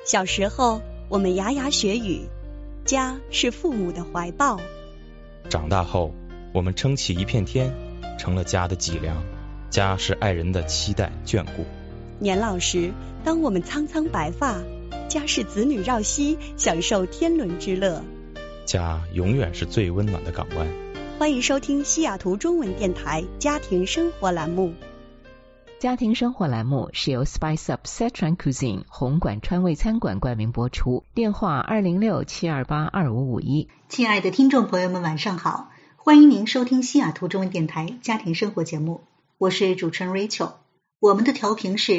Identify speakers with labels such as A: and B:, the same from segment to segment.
A: 小时候，我们牙牙学语，家是父母的怀抱。
B: 长大后，我们撑起一片天，成了家的脊梁。家是爱人的期待眷顾。
A: 年老时，当我们苍苍白发，家是子女绕膝，享受天伦之乐。
B: 家永远是最温暖的港湾。
A: 欢迎收听西雅图中文电台家庭生活栏目。
C: 家庭生活栏目是由 Spice Up Sichuan Cuisine 红馆川味餐馆冠名播出，电话206-728-2551。
D: 亲爱的听众朋友们，晚上好，欢迎您收听西雅图中文电台家庭生活节目，我是主持人 Rachel。我们的调频是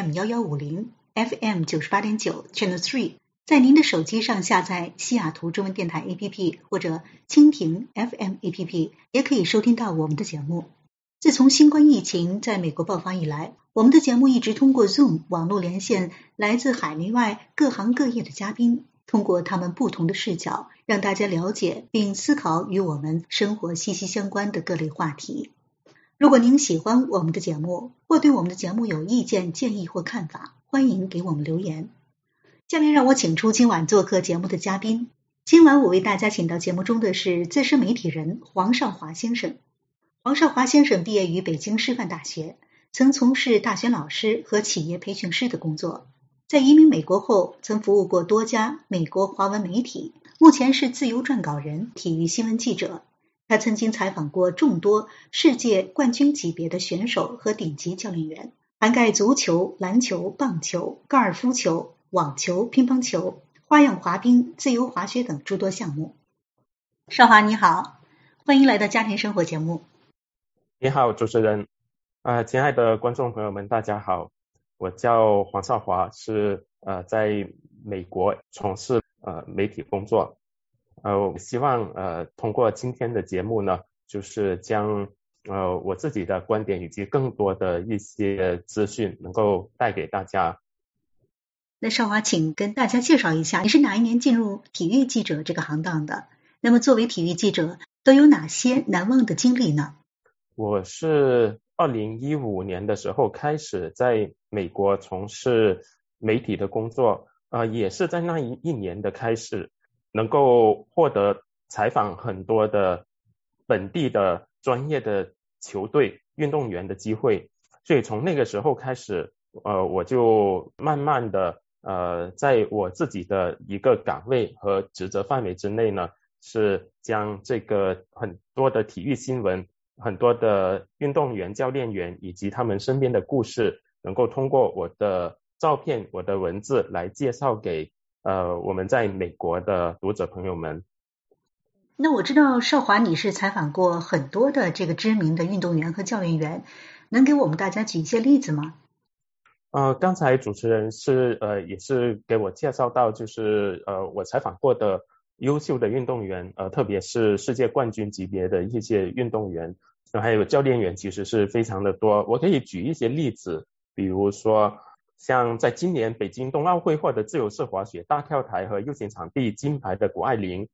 D: AM1150 FM 98.9 Channel 3，在您的手机上下载西雅图中文电台 APP 或者蜻蜓 FM APP， 也可以收听到我们的节目。自从新冠疫情在美国爆发以来，我们的节目一直通过 Zoom 网络连线来自海内外各行各业的嘉宾，通过他们不同的视角，让大家了解并思考与我们生活息息相关的各类话题。如果您喜欢我们的节目，或对我们的节目有意见、建议或看法，欢迎给我们留言。下面让我请出今晚做客节目的嘉宾。今晚我为大家请到节目中的是资深媒体人黄少华先生。黄少华先生毕业于北京师范大学，曾从事大学老师和企业培训师的工作。在移民美国后，曾服务过多家美国华文媒体，目前是自由撰稿人、体育新闻记者。他曾经采访过众多世界冠军级别的选手和顶级教练员，涵盖足球、篮球、棒球、高尔夫球、网球、乒乓球、花样滑冰、自由滑雪等诸多项目。少华你好，欢迎来到家庭生活节目。
E: 你好，主持人。亲爱的观众朋友们，大家好，我叫黄少华，是在美国从事媒体工作。我希望通过今天的节目呢，就是将我自己的观点以及更多的一些资讯能够带给大家。
D: 那少华，请跟大家介绍一下，你是哪一年进入体育记者这个行当的？那么作为体育记者，都有哪些难忘的经历呢？
E: 我是2015年的时候开始在美国从事媒体的工作，也是在那一年的开始，能够获得采访很多的本地的专业的球队运动员的机会，所以从那个时候开始，我就慢慢的在我自己的一个岗位和职责范围之内呢，是将这个很多的体育新闻，很多的运动员、教练员以及他们身边的故事，能够通过我的照片、我的文字来介绍给我们在美国的读者朋友们。
D: 那我知道少华你是采访过很多的这个知名的运动员和教练员，能给我们大家举一些例子吗？
E: 刚才主持人是也是给我介绍到，就是我采访过的优秀的运动员，特别是世界冠军级别的一些运动员，还有教练员，其实是非常的多。我可以举一些例子，比如说像在今年北京冬奥会获得自由式滑雪大跳台和 U 型场地金牌的谷爱凌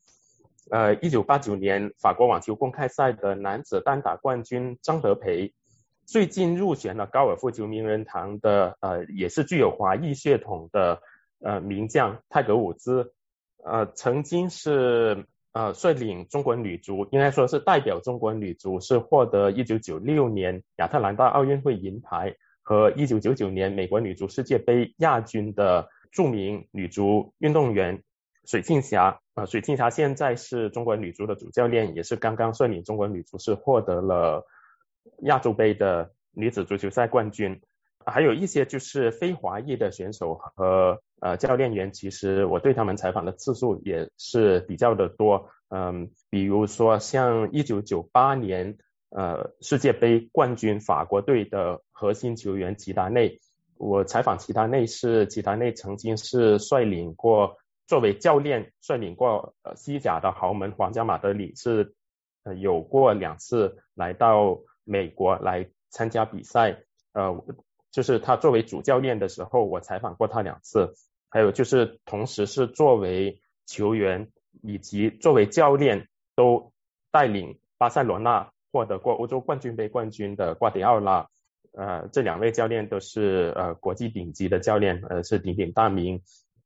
E: ，1989年法国网球公开赛的男子单打冠军张德培，最近入选了高尔夫球名人堂的也是具有华裔血统的名将泰格伍兹，曾经是率领中国女足，应该说是代表中国女足，是获得1996年亚特兰大奥运会银牌和1999年美国女足世界杯亚军的著名女足运动员水庆霞。水庆霞现在是中国女足的主教练，也是刚刚率领中国女足是获得了亚洲杯的女子足球赛冠军。还有一些就是非华裔的选手和教练员，其实我对他们采访的次数也是比较的多。比如说像1998年世界杯冠军法国队的核心球员齐达内，我采访齐达内曾经是作为教练率领过西甲的豪门皇家马德里，是有过2次来到美国来参加比赛。就是他作为主教练的时候，我采访过他2次。还有就是同时是作为球员以及作为教练都带领巴塞罗那获得过欧洲冠军杯冠军的瓜迪奥拉，这2位教练都是国际顶级的教练，是鼎鼎大名。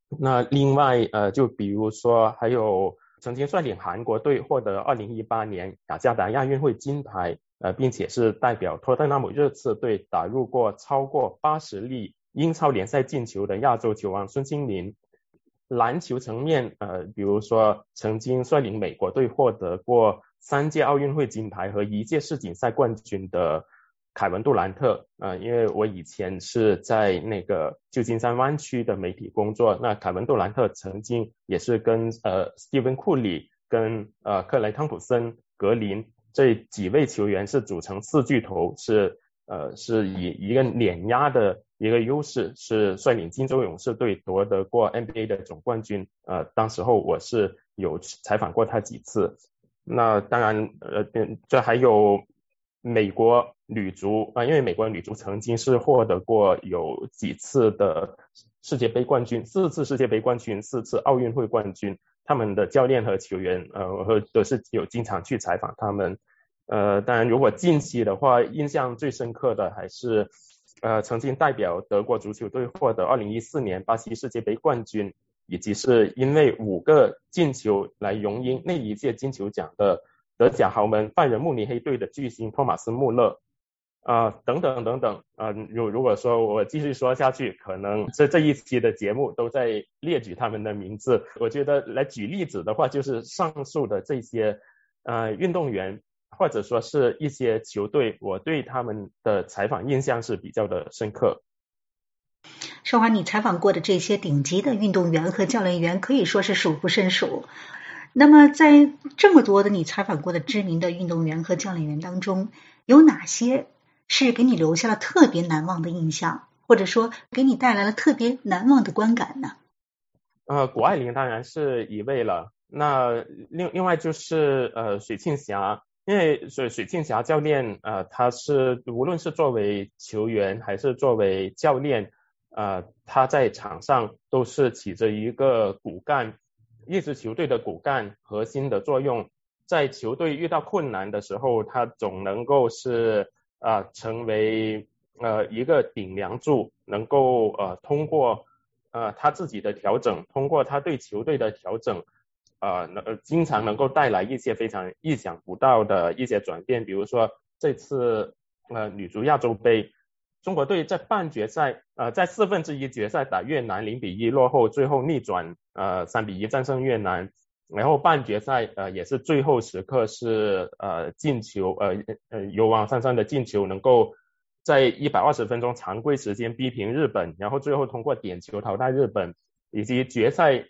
E: 那另外就比如说还有曾经率领韩国队获得2018年雅加达亚运会金牌，并且是代表托特纳姆热刺队打入过超过80粒英超联赛进球的亚洲球王孙兴民。篮球层面比如说曾经率领美国队获得过3届奥运会金牌和1届世锦赛冠军的凯文杜兰特因为我以前是在那个旧金山湾区的媒体工作，那凯文杜兰特曾经也是跟斯蒂芬库里跟克雷汤普森、格林这几位球员是组成4巨头，是以一个碾压的一个优势，是率领金州勇士队夺得过 NBA 的总冠军。当时候我是有采访过他几次。那当然这还有美国女足因为美国女足曾经是获得过有几次的世界杯冠军，4次世界杯冠军，4次奥运会冠军，他们的教练和球员我都是有经常去采访他们。当然如果近期的话，印象最深刻的还是曾经代表德国足球队获得2014年巴西世界杯冠军，以及是因为5个进球来荣膺那一届金球奖的德甲豪门拜仁慕尼黑队的巨星托马斯穆勒等等等等如果说我继续说下去，可能这一期的节目都在列举他们的名字。我觉得来举例子的话，就是上述的这些运动员或者说是一些球队，我对他们的采访印象是比较的深刻。
D: 少华，你采访过的这些顶级的运动员和教练员可以说是数不胜数。那么在这么多的你采访过的知名的运动员和教练员当中，有哪些是给你留下了特别难忘的印象，或者说给你带来了特别难忘的观感呢？
E: 谷爱凌当然是一位了。那另外就是水庆霞，因为水庆霞教练他是无论是作为球员还是作为教练他在场上都是起着一个骨干，一支球队的骨干核心的作用。在球队遇到困难的时候，他总能够是成为一个顶梁柱，能够通过他自己的调整，通过他对球队的调整经常能够带来一些非常意想不到的一些转变。比如说这次女足亚洲杯，中国队在半决赛在1/4决赛打越南0-1落后，最后逆转3-1战胜越南，然后半决赛也是最后时刻是进球由王珊珊的进球能够在120分钟常规时间逼平日本，然后最后通过点球淘汰日本，以及决赛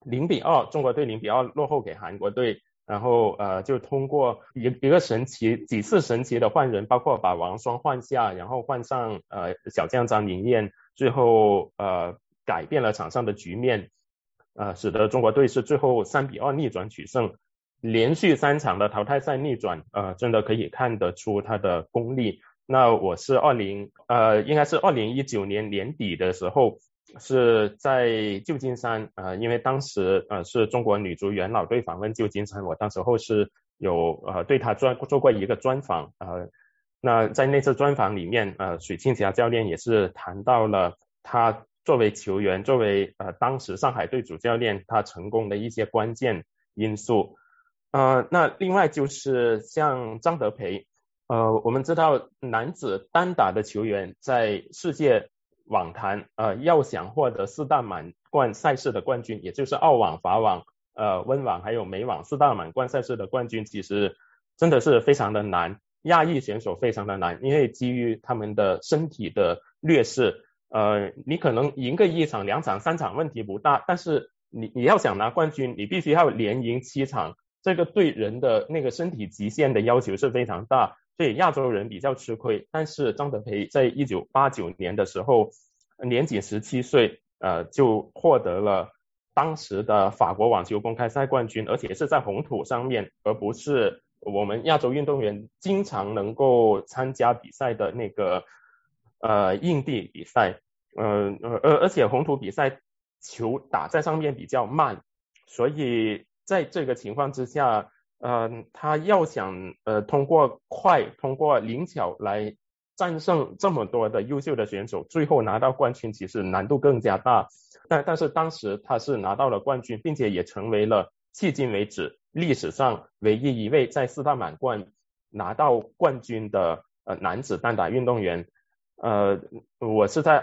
E: 0-2中国队0-2落后给韩国队，然后就通过一个几次神奇的换人，包括把王霜换下，然后换上小将张宁燕，最后改变了场上的局面，使得中国队是最后3-2逆转取胜，连续3场的淘汰赛逆转真的可以看得出他的功力。那我是应该是2019年年底的时候，是在旧金山因为当时是中国女足元老队访问旧金山，我当时候是有对他做过一个专访那在那次专访里面水庆霞教练也是谈到了他作为球员，作为当时上海队主教练，他成功的一些关键因素那另外就是像张德培我们知道男子单打的球员在世界网坛要想获得4大满贯赛事的冠军，也就是澳网、法网、温网还有美网4大满贯赛事的冠军，其实真的是非常的难，亚裔选手非常的难，因为基于他们的身体的劣势你可能赢个1场、2场、3场问题不大，但是你要想拿冠军，你必须要连赢7场，这个对人的那个身体极限的要求是非常大，所以亚洲人比较吃亏。但是张德培在1989年的时候年仅17岁就获得了当时的法国网球公开赛冠军，而且是在红土上面，而不是我们亚洲运动员经常能够参加比赛的那个硬地比赛而且红土比赛球打在上面比较慢，所以在这个情况之下他要想通过快通过灵巧来战胜这么多的优秀的选手，最后拿到冠军其实难度更加大。 但是当时他是拿到了冠军，并且也成为了迄今为止历史上唯一一位在四大满贯拿到冠军的男子单打运动员。我是在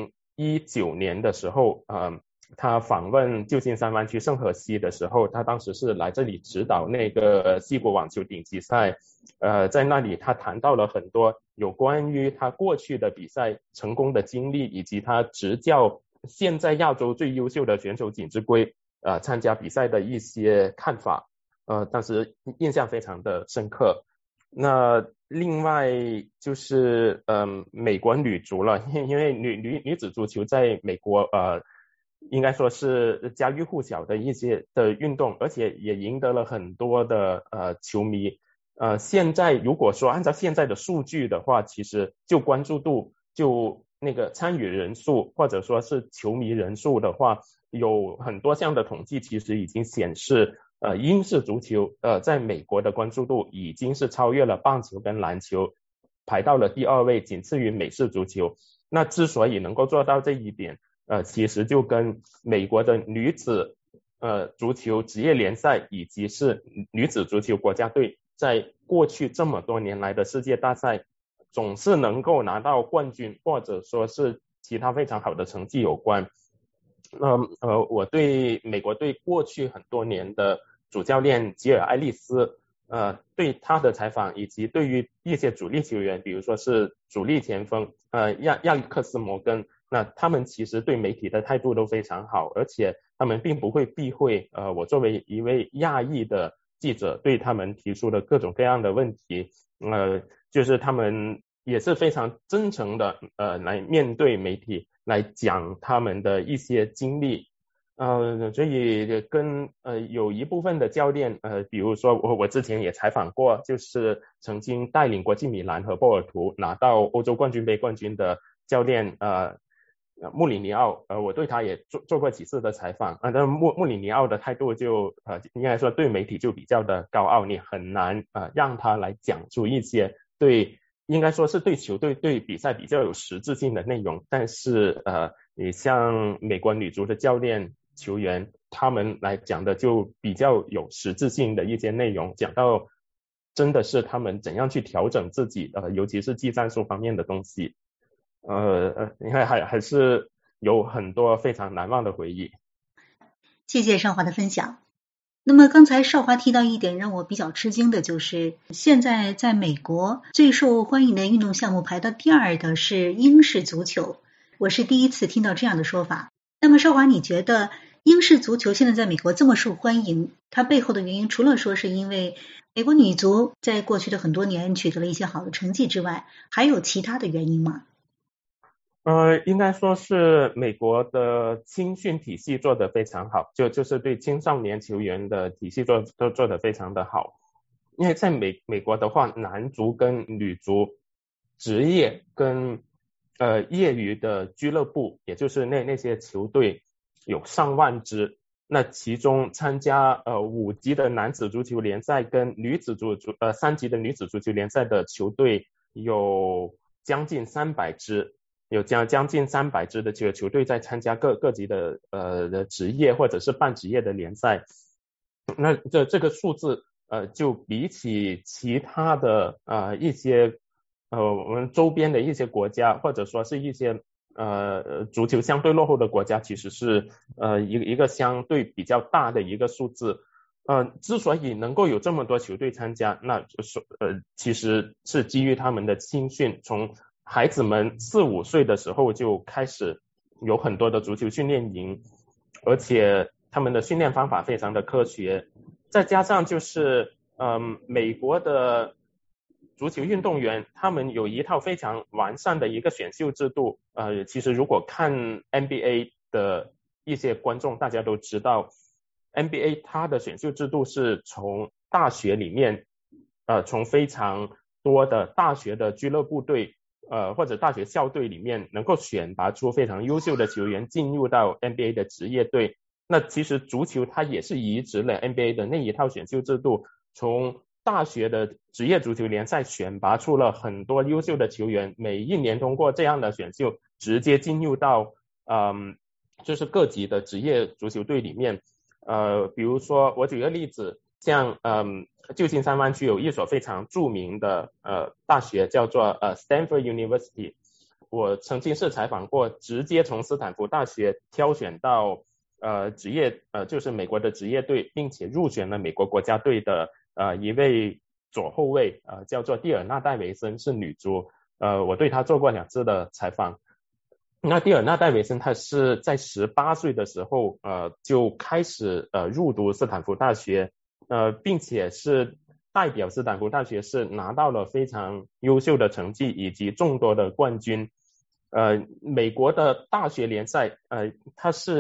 E: 2019年的时候，他访问旧金山湾区圣荷西的时候，他当时是来这里指导那个西国网球顶级赛。在那里他谈到了很多有关于他过去的比赛成功的经历，以及他执教现在亚洲最优秀的选手锦织圭参加比赛的一些看法。当时印象非常的深刻。那另外就是美国女足了，因为女子足球在美国应该说是家喻户晓的一些的运动，而且也赢得了很多的球迷。现在如果说按照现在的数据的话，其实就关注度，就那个参与人数或者说是球迷人数的话，有很多项的统计其实已经显示英式足球在美国的关注度已经是超越了棒球跟篮球，排到了第2位，仅次于美式足球。那之所以能够做到这一点，其实就跟美国的女子足球职业联赛以及是女子足球国家队在过去这么多年来的世界大赛总是能够拿到冠军，或者说是其他非常好的成绩有关。我对美国队过去很多年的主教练吉尔艾利斯对他的采访，以及对于一些主力球员，比如说是主力前锋亚历克斯摩根，那他们其实对媒体的态度都非常好，而且他们并不会避讳我作为一位亚裔的记者对他们提出的各种各样的问题，就是他们也是非常真诚的来面对媒体，来讲他们的一些经历。所以跟有一部分的教练比如说我之前也采访过，就是曾经带领国际米兰和波尔图拿到欧洲冠军杯冠军的教练穆里尼奥，我对他也做过几次的采访。但穆里尼奥的态度就应该说对媒体就比较的高傲，你很难让他来讲出一些应该说是对球队对比赛比较有实质性的内容。但是你像美国女足的教练球员，他们来讲的就比较有实质性的一些内容，讲到真的是他们怎样去调整自己尤其是技战术方面的东西。应该还是有很多非常难忘的回忆。
D: 谢谢少华的分享。那么刚才少华提到一点让我比较吃惊的，就是现在在美国最受欢迎的运动项目排到第2的是英式足球，我是第一次听到这样的说法。那么少华，你觉得英式足球现在在美国这么受欢迎，它背后的原因除了说是因为美国女足在过去的很多年取得了一些好的成绩之外，还有其他的原因吗？
E: 应该说是美国的青训体系做得非常好，就是对青少年球员的体系都做得非常的好。因为在美国的话，男足跟女足职业跟业余的俱乐部，也就是那些球队有上万支。那其中参加5级的男子足球联赛跟女子3级的女子足球联赛的球队有将近300支。有将近300支的球队在参加各级的职业或者是半职业的联赛。那这个数字就比起其他的一些我们周边的一些国家，或者说是一些足球相对落后的国家，其实是一个相对比较大的一个数字。之所以能够有这么多球队参加，那其实是基于他们的青训，从孩子们4、5岁的时候就开始有很多的足球训练营，而且他们的训练方法非常的科学。再加上就是美国的足球运动员他们有一套非常完善的一个选秀制度。其实如果看 NBA 的一些观众大家都知道， NBA 它的选秀制度是从大学里面从非常多的大学的俱乐部队或者大学校队里面能够选拔出非常优秀的球员进入到 NBA 的职业队。那其实足球它也是移植了 NBA 的那一套选秀制度，从大学的职业足球联赛选拔出了很多优秀的球员，每一年通过这样的选秀直接进入到就是各级的职业足球队里面，比如说我举个例子，像旧金山湾区有一所非常著名的大学叫做Stanford University， 我曾经是采访过直接从斯坦福大学挑选到职业就是美国的职业队，并且入选了美国国家队的一位左后卫叫做蒂尔纳戴维森，是女足，我对她做过2次的采访。那蒂尔纳戴维森她是在18岁的时候就开始入读斯坦福大学，并且是代表斯坦福大学是拿到了非常优秀的成绩以及众多的冠军。美国的大学联赛它是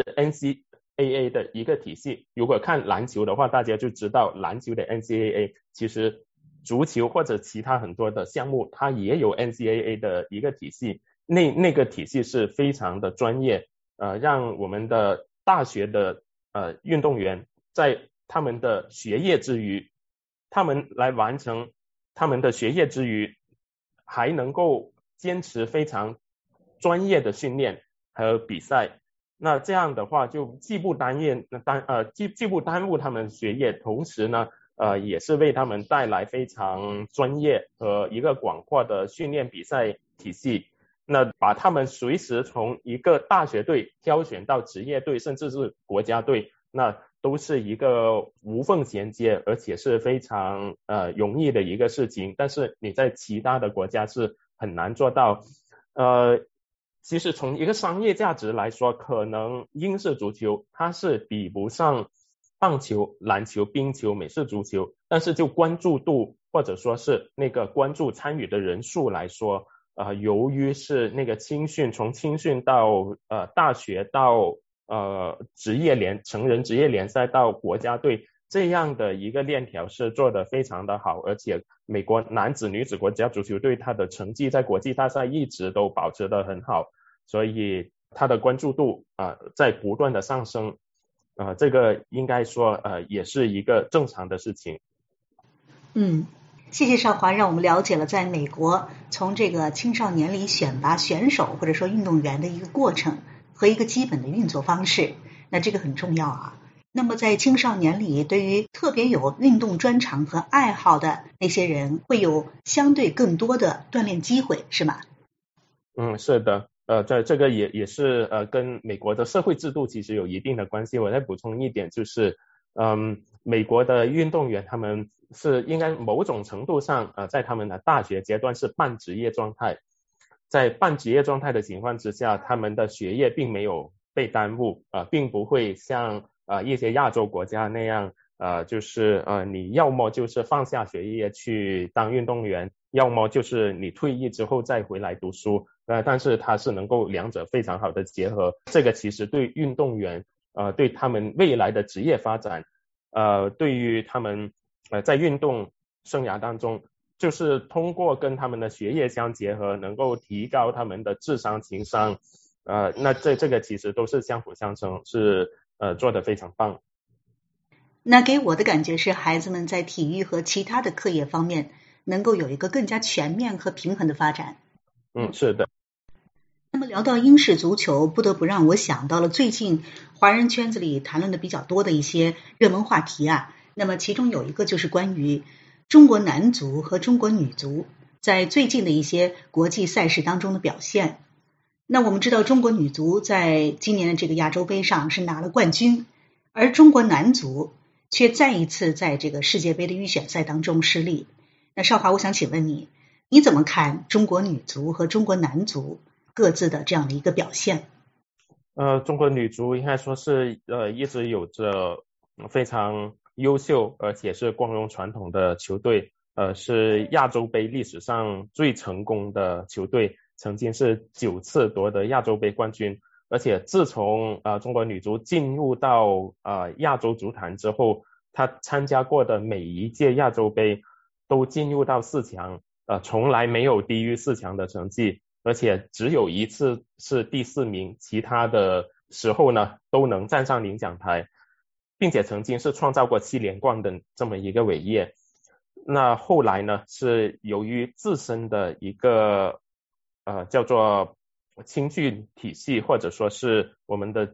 E: NCAA 的一个体系，如果看篮球的话大家就知道篮球的 NCAA， 其实足球或者其他很多的项目它也有 NCAA 的一个体系，那个体系是非常的专业，让我们的大学的运动员在他们的学业之余，他们来完成他们的学业之余，还能够坚持非常专业的训练和比赛。那这样的话就既不耽误他们学业，同时呢也是为他们带来非常专业和一个广阔的训练比赛体系。那把他们随时从一个大学队挑选到职业队甚至是国家队，那都是一个无缝衔接而且是非常容易的一个事情，但是你在其他的国家是很难做到。其实从一个商业价值来说，可能英式足球它是比不上棒球、篮球、冰球、美式足球，但是就关注度或者说是那个关注参与的人数来说，由于是那个从青训到大学到成人职业联赛到国家队，这样的一个链条是做得非常的好，而且美国男子女子国家足球队它的成绩在国际大赛一直都保持得很好，所以它的关注度在不断的上升，这个应该说也是一个正常的事情。
D: 谢谢少华，让我们了解了在美国从这个青少年里选拔选手或者说运动员的一个过程和一个基本的运作方式，那这个很重要啊。那么在青少年里，对于特别有运动专长和爱好的那些人，会有相对更多的锻炼机会，是吗？
E: 是的，这个也是跟美国的社会制度其实有一定的关系。我再补充一点，就是美国的运动员他们是应该某种程度上在他们的大学阶段是半职业状态，在半职业状态的情况之下，他们的学业并没有被耽误，并不会像一些亚洲国家那样就是你要么就是放下学业去当运动员，要么就是你退役之后再回来读书，但是它是能够两者非常好的结合。这个其实对运动员对他们未来的职业发展对于他们在运动生涯当中，就是通过跟他们的学业相结合，能够提高他们的智商情商，那这个其实都是相辅相成，是做得非常棒。
D: 那给我的感觉是孩子们在体育和其他的课业方面能够有一个更加全面和平衡的发展。
E: 是的。
D: 那么聊到英式足球，不得不让我想到了最近华人圈子里谈论的比较多的一些热门话题啊。那么其中有一个就是关于中国男足和中国女足在最近的一些国际赛事当中的表现。那我们知道中国女足在今年的这个亚洲杯上是拿了冠军，而中国男足却再一次在这个世界杯的预选赛当中失利。那少华，我想请问你怎么看中国女足和中国男足各自的这样的一个表现？
E: 中国女足应该说是一直有着非常优秀而且是光荣传统的球队，是亚洲杯历史上最成功的球队，曾经是9次夺得亚洲杯冠军，而且自从中国女足进入到亚洲足坛之后，她参加过的每一届亚洲杯都进入到4强，从来没有低于4强的成绩，而且只有一次是第4名，其他的时候呢都能站上领奖台，并且曾经是创造过7连冠的这么一个伟业。那后来呢是由于自身的一个叫做青训体系，或者说是我们的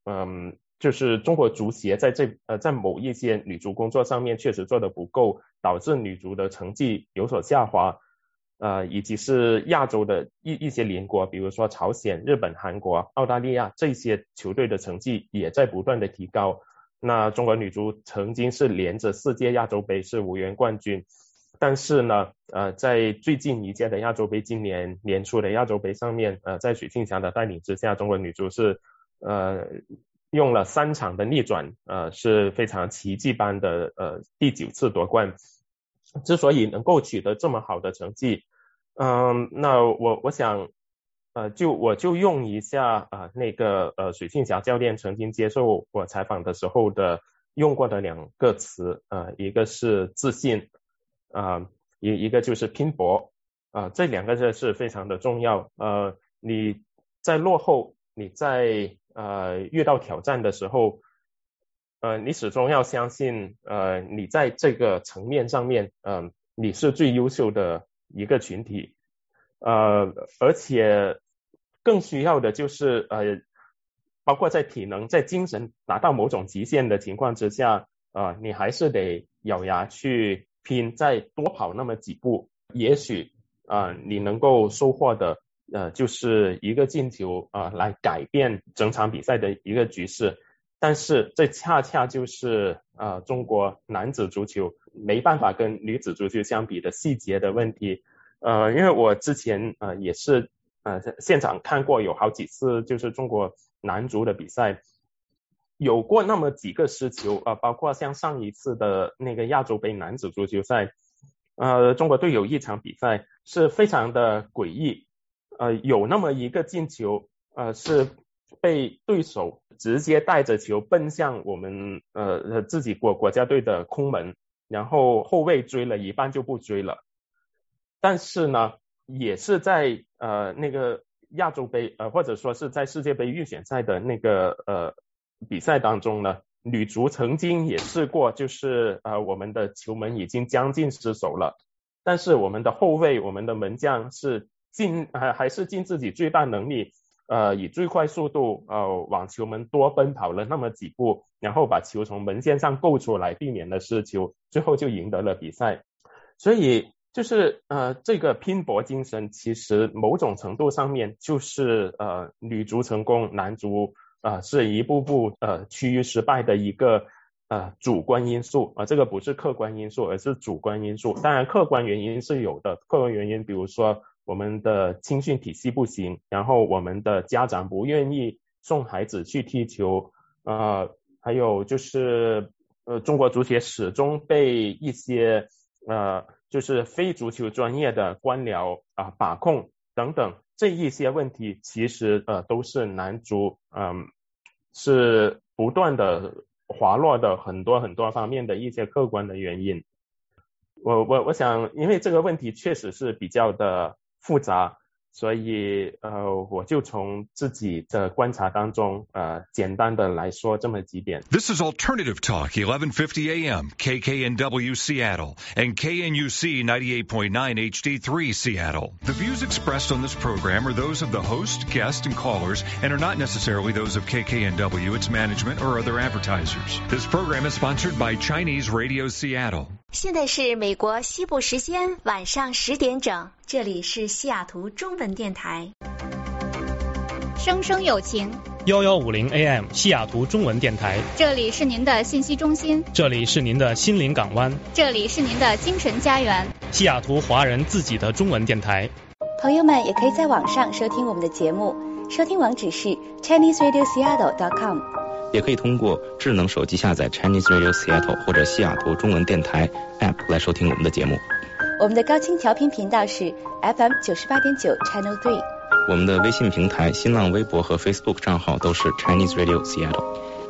E: 就是中国足协在某一些女足工作上面确实做得不够，导致女足的成绩有所下滑，以及是亚洲的一些邻国，比如说朝鲜、日本、韩国、澳大利亚这些球队的成绩也在不断的提高。那中国女足曾经是连着4届亚洲杯是无缘冠军，但是呢在最近一届的亚洲杯，今年年初的亚洲杯上面，在许庆霞的带领之下，中国女足是用了3场的逆转，是非常奇迹般的第9次夺冠。之所以能够取得这么好的成绩，那我想我就用一下那个许庆霞教练曾经接受我采访的时候的用过的2个词，一个是自信，一个就是拼搏，这2个字是非常的重要。你在落后，你在遇到挑战的时候，你始终要相信你在这个层面上面你是最优秀的一个群体，而且更需要的就是包括在体能在精神达到某种极限的情况之下，你还是得咬牙去拼，再多跑那么几步，也许你能够收获的就是一个进球来改变整场比赛的一个局势。但是这恰恰就是中国男子足球没办法跟女子足球相比的细节的问题。因为我之前也是现场看过有好几次就是中国男足的比赛，有过那么几个失球，包括像上一次的那个亚洲杯男子足球赛，中国队有一场比赛是非常的诡异，有那么一个进球是被对手直接带着球奔向我们自己国家队的空门，然后后卫追了一半就不追了。但是呢也是在那个亚洲杯或者说是在世界杯预选赛的那个比赛当中呢，女足曾经也试过，就是我们的球门已经将近失守了，但是我们的后卫我们的门将是还是尽自己最大能力以最快速度往球门多奔跑了那么几步，然后把球从门线上够出来，避免了失球，最后就赢得了比赛。所以就是这个拼搏精神其实某种程度上面就是女足成功，男足是一步步趋于失败的一个主观因素，这个不是客观因素，而是主观因素。当然客观原因是有的，客观原因比如说我们的青训体系不行，然后我们的家长不愿意送孩子去踢球，还有就是中国足协始终被一些就是非足球专业的官僚把控等等，这一些问题其实都是男足是不断的滑落的很多方面的一些客观的原因。我想因为这个问题确实是比较的复杂，所以我就从自己的观察当中简单的来说这么几点。
F: This is Alternative Talk 1150 AM KKNW Seattle and KNUC 98.9 HD3 Seattle. The views expressed on this program are those of the host, guest, and callers and are not necessarily those of KKNW, its management, or other advertisers. This program is sponsored by Chinese Radio Seattle.
G: 现在是美国西部时间晚上10点整，这里是西雅图中文电台。
H: 生生有情
I: 1150 AM 西雅图中文电台，
H: 这里是您的信息中心，
I: 这里是您的心灵港湾，
H: 这里是您的精神家园，
I: 西雅图华人自己的中文电台。
G: 朋友们也可以在网上收听我们的节目，收听网址是 ChineseRadioSeattle.com，
B: 也可以通过智能手机下载 Chinese Radio Seattle 或者西雅图中文电台 App 来收听我们的节目。
G: 我们的高清调频频道是 FM 98.9 Channel 3。
B: 我们的微信平台、新浪微博和 Facebook 账号都是 Chinese Radio Seattle。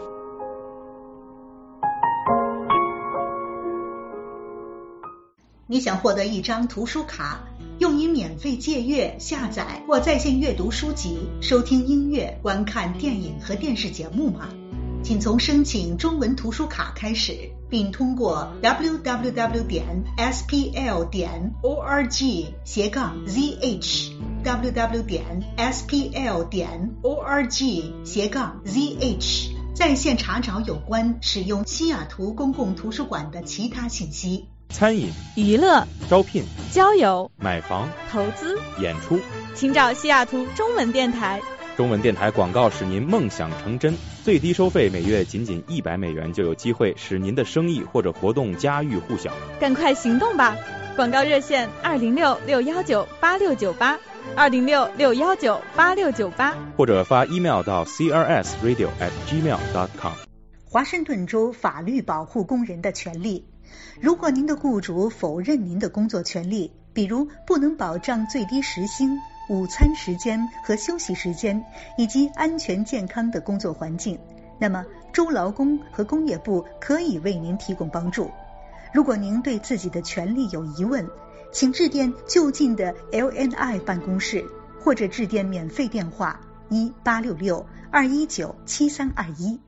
D: 你想获得一张图书卡，用于免费借阅、下载或在线阅读书籍、收听音乐、观看电影和电视节目吗？请从申请中文图书卡开始，并通过 www.spl.org/zh www.spl.org/zh， 在线查找有关使用西雅图公共图书馆的其他信息。
B: 餐饮、
J: 娱乐、
B: 招聘、
J: 交友、
B: 买房、
J: 投资、
B: 演出，
J: 请找西雅图中文电台。
B: 中文电台广告使您梦想成真，最低收费每月仅$100就有机会使您的生意或者活动家喻户晓。
J: 赶快行动吧！广告热线206-619-8698，206-619-8698，
B: 或者发 email 到 crsradio@gmail.com。
D: 华盛顿州法律保护工人的权利。如果您的雇主否认您的工作权利，比如不能保障最低时薪、午餐时间和休息时间，以及安全健康的工作环境，那么州劳工和工业部可以为您提供帮助。如果您对自己的权利有疑问，请致电就近的 LNI 办公室，或者致电免费电话1866-219-7321。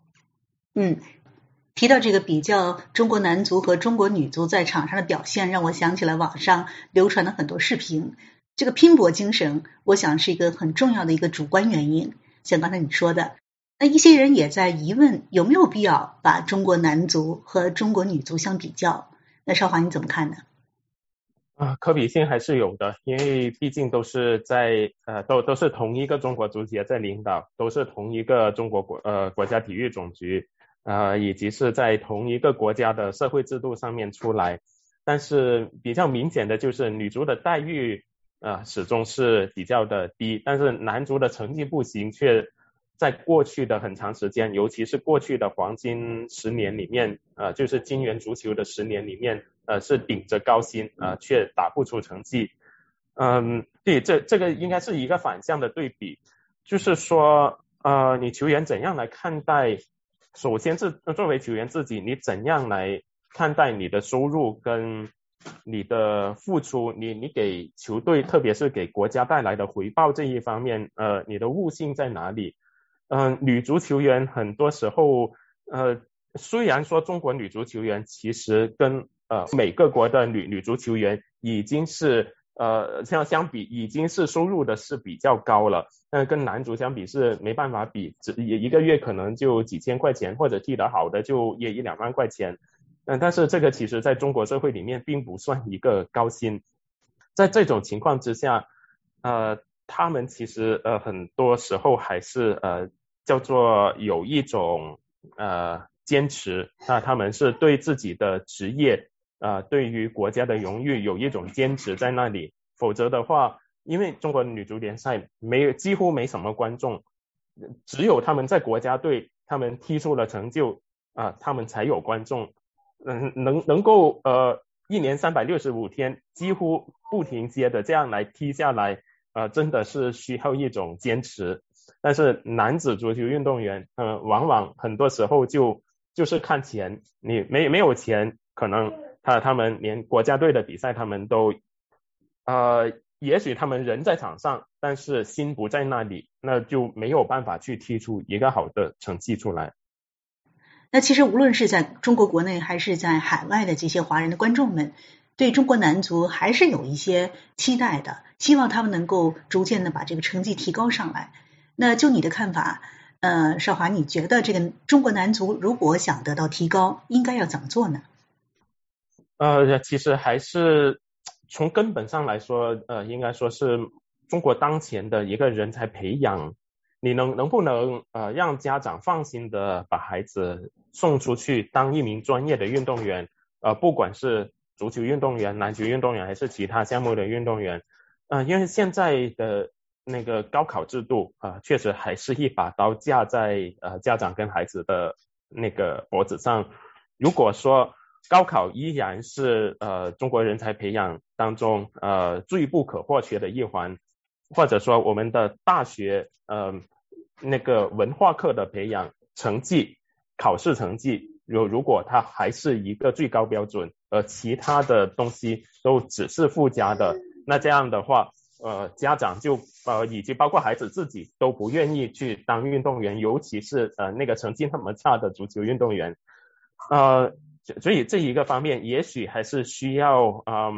D: 提到这个比较中国男足和中国女足在场上的表现，让我想起了网上流传的很多视频。这个拼搏精神，我想是一个很重要的一个主观原因。像刚才你说的，那一些人也在疑问有没有必要把中国男足和中国女足相比较。那少华你怎么看呢？
E: 可比性还是有的，因为毕竟都是在都是同一个中国足协在领导，都是同一个中国国家体育总局，以及是在同一个国家的社会制度上面出来。但是比较明显的就是女足的待遇始终是比较的低，但是男足的成绩不行，却在过去的很长时间，尤其是过去的黄金10年里面，就是金元足球的10年里面，是顶着高薪，却打不出成绩。对，这个应该是一个反向的对比，就是说，你球员怎样来看待，首先是作为球员自己，你怎样来看待你的收入跟你的付出，你给球队特别是给国家带来的回报这一方面，你的悟性在哪里？女足球员很多时候虽然说中国女足球员其实跟每个国的女足球员已经是相比已经是收入的是比较高了，但跟男足相比是没办法比，一个月可能就几千块钱，或者踢得好的就也1-2万块钱。但是这个其实在中国社会里面并不算一个高薪。在这种情况之下，他们其实很多时候还是叫做有一种坚持，他们是对自己的职业对于国家的荣誉有一种坚持在那里。否则的话，因为中国女足联赛几乎没什么观众，只有他们在国家队他们踢出了成就他们才有观众。能够1年365天几乎不停歇的这样来踢下来，真的是需要一种坚持。但是男子足球运动员往往很多时候就是看钱，你没有钱，可能他们连国家队的比赛他们都也许他们人在场上，但是心不在那里，那就没有办法去踢出一个好的成绩出来。
D: 那其实无论是在中国国内还是在海外的这些华人的观众们，对中国男足还是有一些期待的，希望他们能够逐渐的把这个成绩提高上来。那就你的看法，少华，你觉得这个中国男足如果想得到提高，应该要怎么做呢？
E: 其实还是从根本上来说，应该说是中国当前的一个人才培养，你能不能让家长放心的把孩子送出去当一名专业的运动员，不管是足球运动员、篮球运动员还是其他项目的运动员，因为现在的那个高考制度确实还是一把刀架在家长跟孩子的那个脖子上。如果说高考依然是中国人才培养当中最不可或缺的一环，或者说我们的大学那个文化课的培养成绩，考试成绩如果它还是一个最高标准，其他的东西都只是附加的，那这样的话家长就以及包括孩子自己都不愿意去当运动员，尤其是那个成绩那么差的足球运动员。所以这一个方面也许还是需要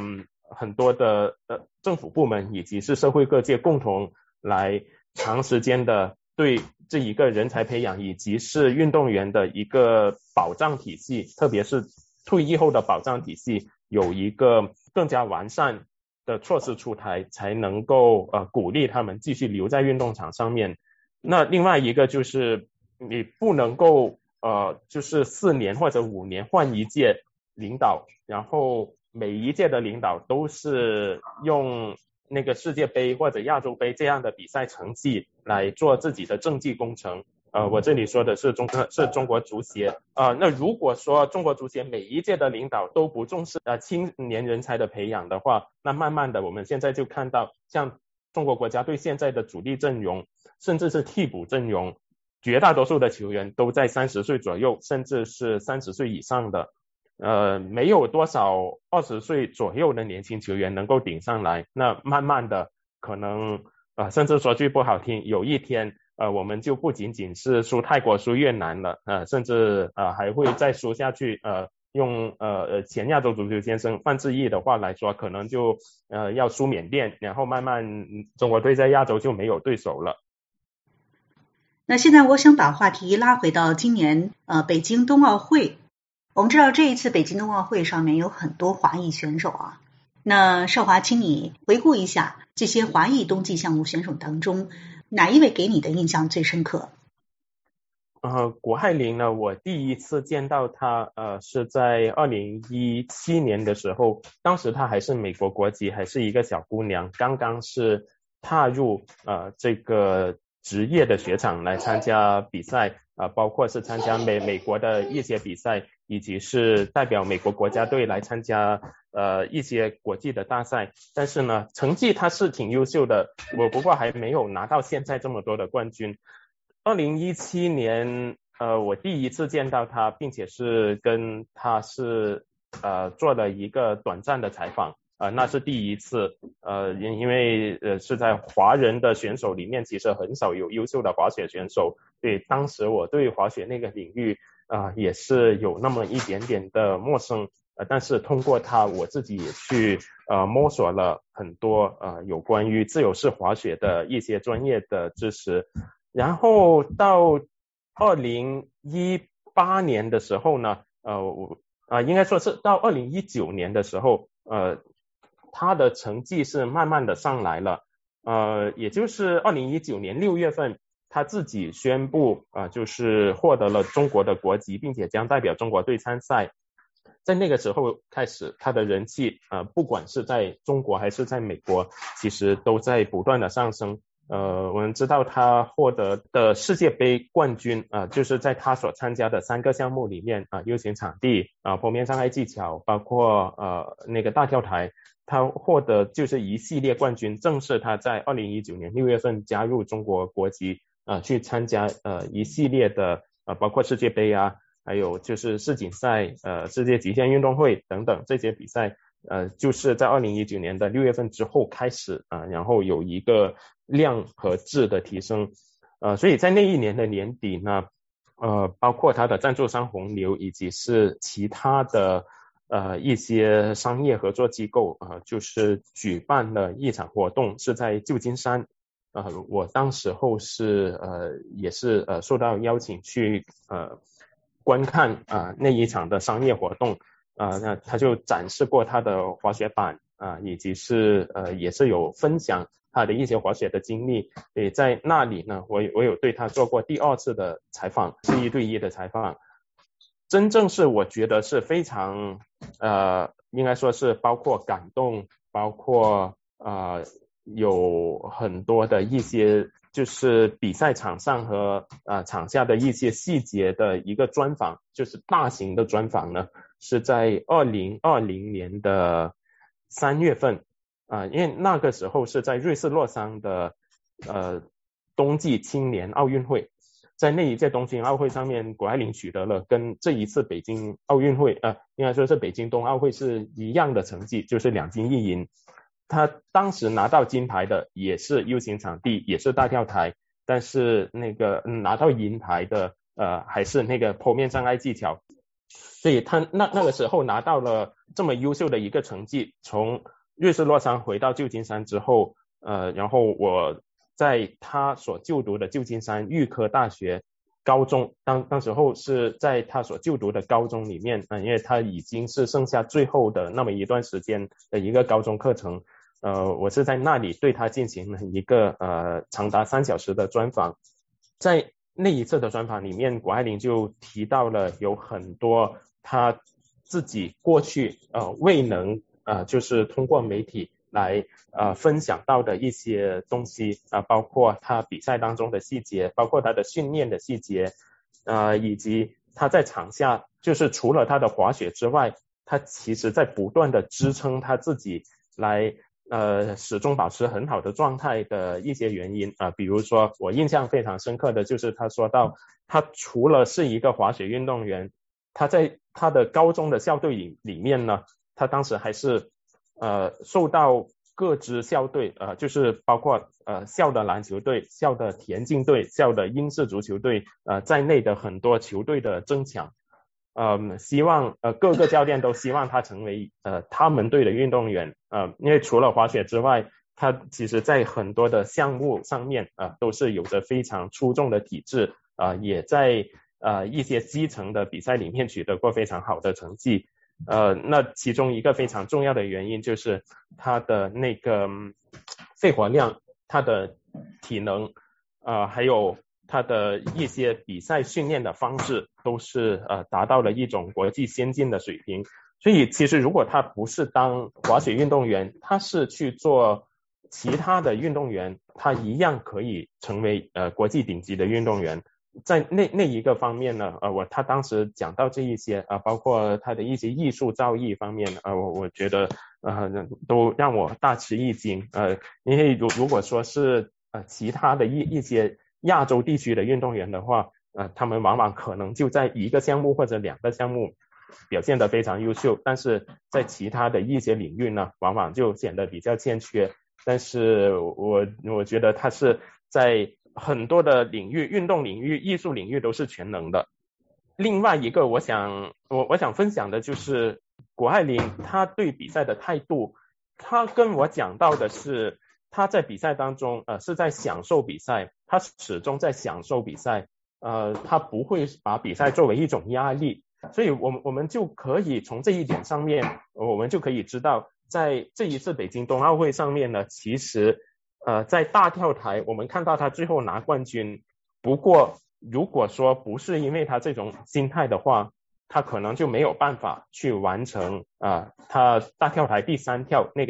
E: 很多的政府部门以及是社会各界共同来长时间的对这一个人才培养以及是运动员的一个保障体系，特别是退役后的保障体系有一个更加完善的措施出台，才能够鼓励他们继续留在运动场上面。那另外一个就是你不能够就是4年或者5年换一届领导，然后每一届的领导都是用那个世界杯或者亚洲杯这样的比赛成绩来做自己的政绩工程。我这里说的是中国足协。那如果说中国足协每一届的领导都不重视青年人才的培养的话，那慢慢的我们现在就看到像中国国家队现在的主力阵容甚至是替补阵容，绝大多数的球员都在30岁左右，甚至是30岁以上的。没有多少20岁左右的年轻球员能够顶上来。那慢慢的可能甚至说句不好听，有一天我们就不仅仅是输泰国输越南了，甚至还会再输下去。用前亚洲足球先生范志毅的话来说，可能就要输缅甸，然后慢慢中国队在亚洲就没有对手了。
D: 那现在我想把话题拉回到今年北京冬奥会。我们知道这一次北京冬奥会上面有很多华裔选手啊，那少华，请你回顾一下这些华裔冬季项目选手当中，哪一位给你的印象最深刻？
E: 谷爱凌呢，我第一次见到她是在2017年的时候，当时她还是美国国籍，还是一个小姑娘，刚刚是踏入这个职业的雪场来参加比赛，包括是参加美国的一些比赛，以及是代表美国国家队来参加一些国际的大赛。但是呢，成绩他是挺优秀的，不过还没有拿到现在这么多的冠军。2017年我第一次见到他，并且是跟他是做了一个短暂的采访。那是第一次，因为是在华人的选手里面，其实很少有优秀的滑雪选手。对，当时我对滑雪那个领域也是有那么一点点的陌生，但是通过他，我自己也去摸索了很多有关于自由式滑雪的一些专业的知识。然后到2018年的时候呢，应该说是到2019年的时候，他的成绩是慢慢的上来了。也就是2019年6月份，他自己宣布就是获得了中国的国籍，并且将代表中国队参赛。在那个时候开始，他的人气不管是在中国还是在美国，其实都在不断的上升。我们知道他获得的世界杯冠军就是在他所参加的3个项目里面U型场地坡面障碍技巧，包括那个大跳台，他获得就是一系列冠军，正是他在2019年6月份加入中国国籍去参加一系列的包括世界杯还有就是世锦赛世界极限运动会等等这些比赛，就是在2019年的6月份之后开始然后有一个量和质的提升。所以在那一年的年底呢，包括他的赞助商红牛以及是其他的一些商业合作机构就是举办了一场活动，是在旧金山。我当时候是也是受到邀请去观看那一场的商业活动。那他就展示过他的滑雪板以及是也是有分享他的一些滑雪的经历。也在那里呢，我有对他做过第2次的采访，是1对1的采访。真正是我觉得是非常应该说是包括感动，包括有很多的一些就是比赛场上和场下的一些细节的一个专访，就是大型的专访呢，是在2020年的3月份因为那个时候是在瑞士洛桑的冬季青年奥运会。在那一届东京奥会上面，谷爱凌取得了跟这一次北京奥运会应该说是北京冬奥会是一样的成绩，就是2金1银。他当时拿到金牌的也是 U 型场地，也是大跳台，但是那个拿到银牌的还是那个坡面障碍技巧。所以他那个时候拿到了这么优秀的一个成绩，从瑞士洛桑回到旧金山之后，然后我在他所就读的旧金山预科大学高中，当时候是在他所就读的高中里面，因为他已经是剩下最后的那么一段时间的一个高中课程，我是在那里对他进行了一个长达3小时的专访。在那一次的专访里面，谷爱凌就提到了有很多他自己过去未能就是通过媒体来分享到的一些东西包括他比赛当中的细节，包括他的训练的细节以及他在场下就是除了他的滑雪之外，他其实在不断的支撑他自己来始终保持很好的状态的一些原因比如说我印象非常深刻的就是他说到他除了是一个滑雪运动员，他在他的高中的校队里面呢，他当时还是受到各支校队就是包括校的篮球队、校的田径队、校的英式足球队在内的很多球队的争抢，希望各个教练都希望他成为他们队的运动员因为除了滑雪之外，他其实在很多的项目上面都是有着非常出众的体质也在一些基层的比赛里面取得过非常好的成绩那其中一个非常重要的原因就是他的那个肺活量、他的体能还有他的一些比赛训练的方式都是达到了一种国际先进的水平。所以其实如果他不是当滑雪运动员，他是去做其他的运动员，他一样可以成为国际顶级的运动员。在那一个方面呢他当时讲到这一些包括他的一些艺术造诣方面我觉得都让我大吃一惊因为如果说是其他的一些亚洲地区的运动员的话他们往往可能就在一个项目或者2个项目表现得非常优秀，但是在其他的一些领域呢往往就显得比较欠缺。但是我觉得他是在很多的领域，运动领域、艺术领域都是全能的。另外一个我想分享的就是谷爱凌她对比赛的态度，她跟我讲到的是她在比赛当中是在享受比赛，她始终在享受比赛她不会把比赛作为一种压力。所以我们就可以从这一点上面我们就可以知道，在这一次北京冬奥会上面呢，其实在大跳台我们看到他最后拿冠军，不过如果说不是因为他这种心态的话，他可能就没有办法去完成他大跳台第3跳那个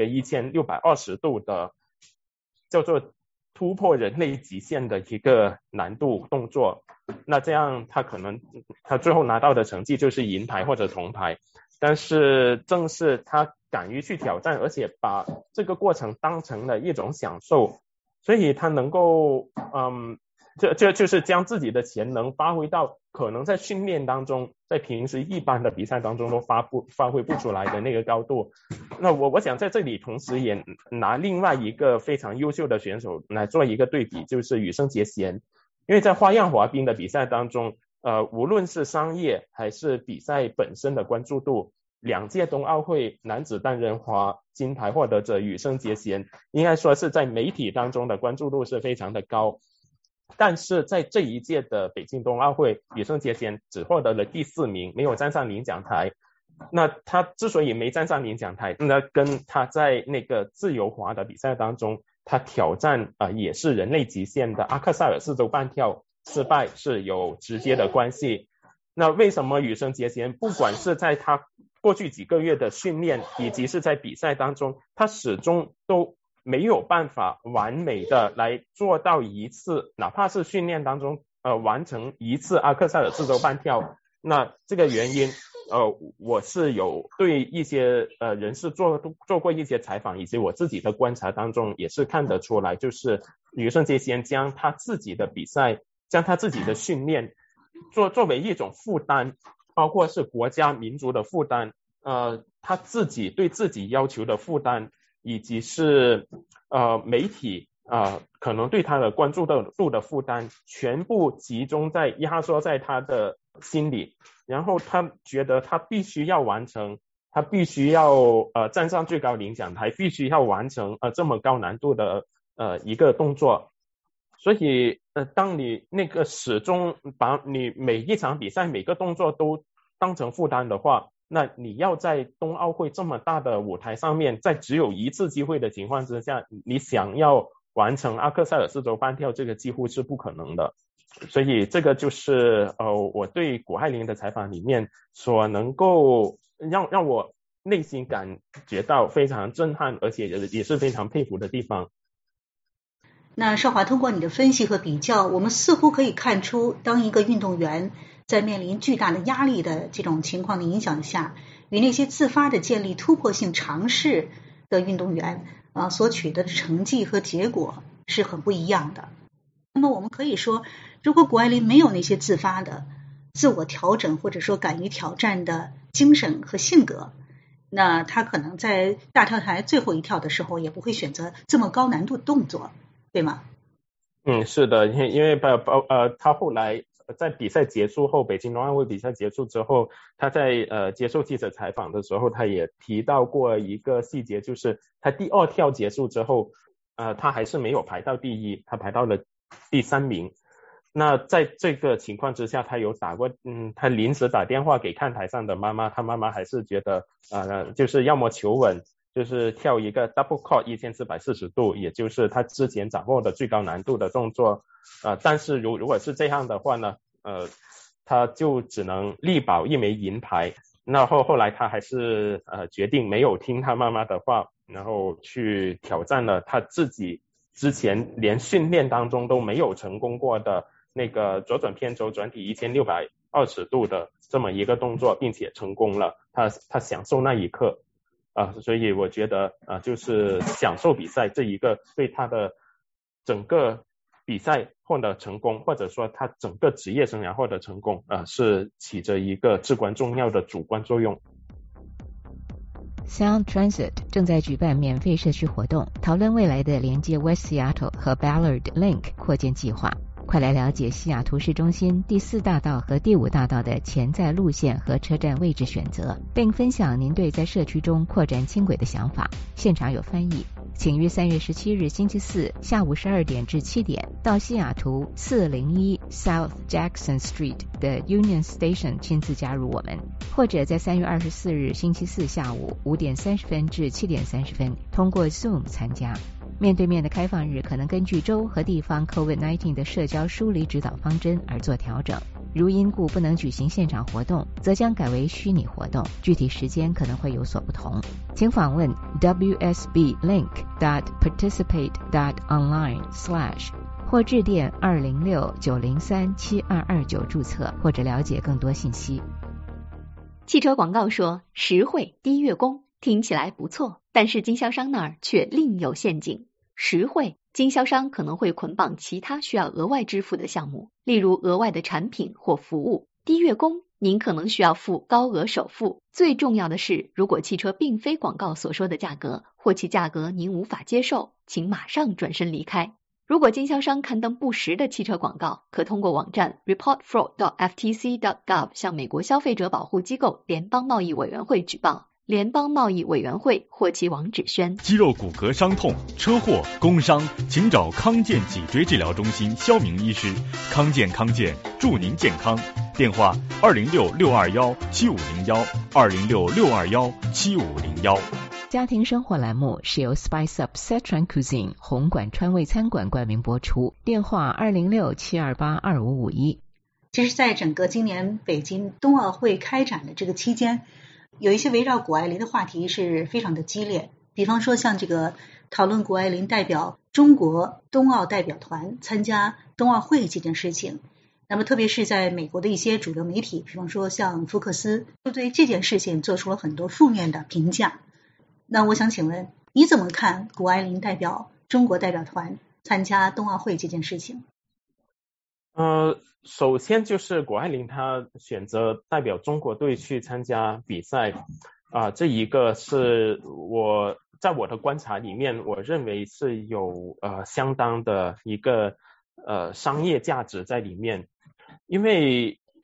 E: 1620度的叫做突破人类极限的一个难度动作。那这样他可能他最后拿到的成绩就是银牌或者铜牌，但是正是他敢于去挑战，而且把这个过程当成了一种享受，所以他能够就是将自己的潜能发挥到可能在训练当中，在平时一般的比赛当中都发挥不出来的那个高度。那我想在这里同时也拿另外一个非常优秀的选手来做一个对比，就是羽生结弦。因为在花样滑冰的比赛当中无论是商业还是比赛本身的关注度，2届冬奥会男子单人滑金牌获得者羽生结弦应该说是在媒体当中的关注度是非常的高。但是在这一届的北京冬奥会，羽生结弦只获得了第4名，没有站上领奖台。那他之所以没站上领奖台，那跟他在那个自由滑的比赛当中他挑战也是人类极限的阿克塞尔4周半跳失败是有直接的关系。那为什么羽生结弦不管是在他过去几个月的训练以及是在比赛当中，他始终都没有办法完美的来做到一次，哪怕是训练当中完成一次阿克塞尔4周半跳。那这个原因我是有对一些人士做过一些采访，以及我自己的观察当中也是看得出来，就是羽生结弦将他自己的比赛，将他自己的训练作为一种负担，包括是国家民族的负担他自己对自己要求的负担，以及是媒体可能对他的关注度的负担，全部集中在压缩在他的心里，然后他觉得他必须要完成他必须要站上最高领奖台，必须要完成这么高难度的一个动作。所以当你那个始终把你每一场比赛每个动作都当成负担的话，那你要在冬奥会这么大的舞台上面，在只有一次机会的情况之下，你想要完成阿克塞尔四周半跳，这个几乎是不可能的。所以这个就是我对谷爱凌的采访里面所能够让我内心感觉到非常震撼，而且也是非常佩服的地方。
D: 那少华，通过你的分析和比较，我们似乎可以看出，当一个运动员在面临巨大的压力的这种情况的影响下，与那些自发的建立突破性尝试的运动员所取得的成绩和结果是很不一样的。那么我们可以说，如果谷爱凌没有那些自发的自我调整或者说敢于挑战的精神和性格，那她可能在大跳台最后一跳的时候也不会选择这么高难度的动作，对吗？
E: 是的，因为他后来在比赛结束后，北京冬奥会比赛结束之后，他在接受记者采访的时候，他也提到过一个细节，就是他第二跳结束之后，他还是没有排到第一，他排到了第3名。那在这个情况之下，他有打过他临时打电话给看台上的妈妈，他妈妈还是觉得就是要么求稳，就是跳一个 double cork 1440度，也就是他之前掌握的最高难度的动作。但是如果是这样的话呢，他就只能力保1枚银牌。那后来他还是决定没有听他妈妈的话，然后去挑战了他自己之前连训练当中都没有成功过的那个左转偏轴转体1620度的这么一个动作，并且成功了。他享受那一刻。所以我觉得就是享受比赛这一个对他的整个比赛获得成功，或者说他整个职业生涯获得成功是起着一个至关重要的主观作用。
C: Sound Transit 正在举办免费社区活动，讨论未来的连接 West Seattle 和 Ballard Link 扩建计划。快来了解西雅图市中心第4大道和第5大道的潜在路线和车站位置选择，并分享您对在社区中扩展轻轨的想法。现场有翻译，请于3月17日星期四下午12点至7点到西雅图401 South Jackson Street 的 Union Station 亲自加入我们，或者在3月24日星期四下午5点30分至7点30分通过 Zoom 参加。面对面的开放日可能根据州和地方 COVID-19 的社交疏离指导方针而做调整，如因故不能举行现场活动，则将改为虚拟活动，具体时间可能会有所不同。请访问 wsblink.participate.online/ 或致电206-903-7229注册，或者了解更多信息。
K: 汽车广告说实惠低月供，听起来不错，但是经销商那儿却另有陷阱。实惠，经销商可能会捆绑其他需要额外支付的项目，例如额外的产品或服务。低月供，您可能需要付高额首付。最重要的是，如果汽车并非广告所说的价格，或其价格您无法接受，请马上转身离开。如果经销商刊登不实的汽车广告，可通过网站 reportfraud.ftc.gov 向美国消费者保护机构联邦贸易委员会举报。联邦贸易委员会或其网址宣。
L: 肌肉骨骼伤痛、车祸、工伤，请找康健脊椎治疗中心肖明医师。康健，祝您健康。电话206-621-7501，206-621-7501。
C: 家庭生活栏目是由 Spice Up Sichuan Cuisine 红馆川味餐馆冠名播出，电话206-728-2551。
D: 其实在整个今年北京冬奥会开展的这个期间，有一些围绕谷爱凌的话题是非常的激烈，比方说像这个讨论谷爱凌代表中国冬奥代表团参加冬奥会这件事情。那么特别是在美国的一些主流媒体，比方说像福克斯，就对这件事情做出了很多负面的评价。那我想请问，你怎么看谷爱凌代表中国代表团参加冬奥会这件事情？
E: 首先就是谷爱凌她选择代表中国队去参加比赛这一个是我在我的观察里面，我认为是有相当的一个商业价值在里面，因为